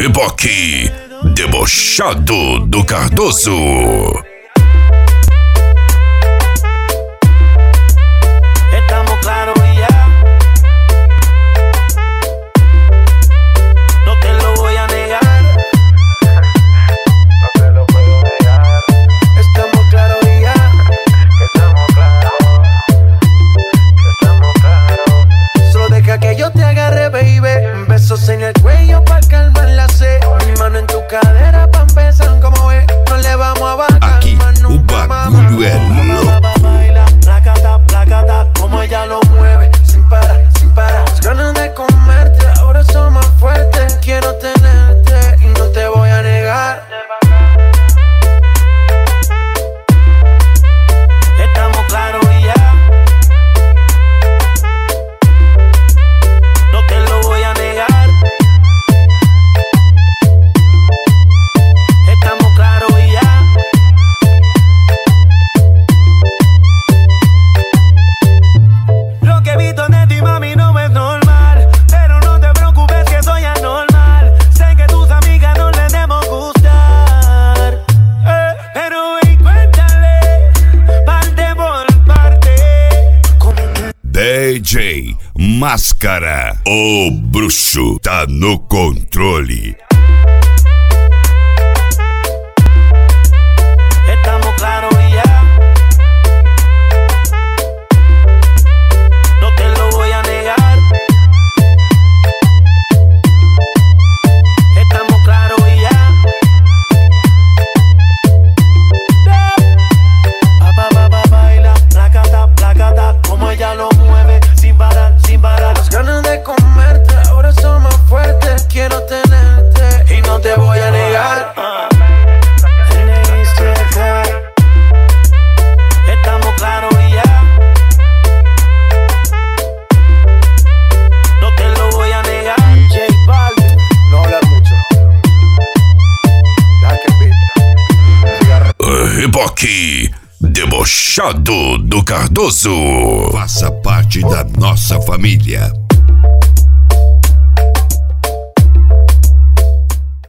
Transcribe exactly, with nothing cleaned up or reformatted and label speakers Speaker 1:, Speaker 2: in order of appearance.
Speaker 1: Reboque debochado do Cardoso.
Speaker 2: Estamos claros y ya. No te lo voy a negar.
Speaker 3: No te lo puedo negar.
Speaker 2: Estamos claros y ya.
Speaker 3: Estamos claros. Estamos claros.
Speaker 2: Solo deja que yo te agarre, baby. Besos en el cuello pa' calmar la sed. Mi mano en tu cadera pa' empezar, como ves. No le vamos a bajar.
Speaker 1: Aqui
Speaker 2: más
Speaker 1: o
Speaker 2: nunca,
Speaker 1: bagulho é louco.
Speaker 2: Baila, placata, placata, como ella lo mueve, sin parar, sin parar. Las ganas de comerte, ahora son más fuertes. Quiero tenerte y no te voy a negar. Estamos claros y ya. No te lo voy a negar. Estamos claros y ya. Lo que he visto de ti, mami, no es normal. Pero no te preocupes que soy anormal. Sé que tus amigas no les debemos gustar, eh, pero ven, cuéntale parte por parte.
Speaker 1: D J Máscara, o bruxo, tá no controle.
Speaker 2: Estamos claros y ya. No te lo voy a negar. Estamos claros y ya. Pa, pa, pa, pa, baila, placata, placata, como ella lo mueve, sin parar, sin parar. Las ganas de comerte, ahora son más fuertes. Quiero tenerte y no te voy a negar. Estamos claros y ya. No te lo voy a negar. J Balvin.
Speaker 3: No hablar mucho. Deja que pita. Cigarro.
Speaker 1: Reboque debochado do Cardoso. Faça parte da nossa família.